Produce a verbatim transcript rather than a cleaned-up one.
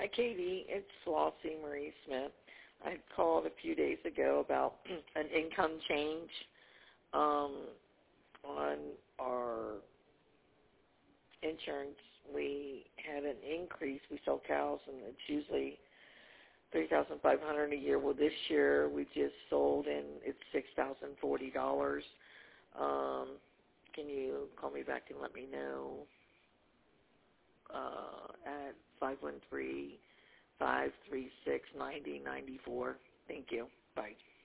Hi, Katie. It's Flossie Marie Smith. I called a few days ago about an income change um, on our insurance. We had an increase. We sell cows, and it's usually three thousand five hundred dollars a year. Well, this year we just sold, and it's six thousand forty dollars. Um, can you call me back and let me know uh, at five one three, five three six, nine zero nine four? Thank you. Bye.